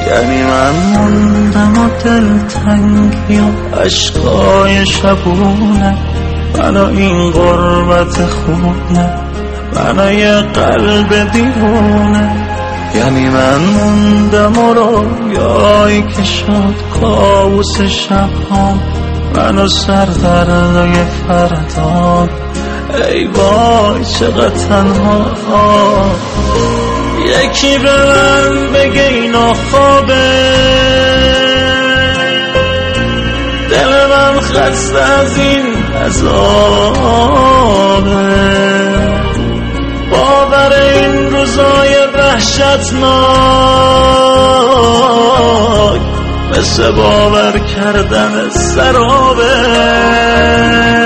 یعنی من موندم و دلتنگی و عشقای شبونه، منو این غربت خونه، منو یه قلب دیوونه. یعنی من موندم و رویایی که شد کابوس شبهام، منو سردردای فردام. ای وای چقدر تنها، یکی به من بگه اینا خوابه، دل من خسته از این عذابه. باور این روزای وحشتناک مثل باور کردن سرابه.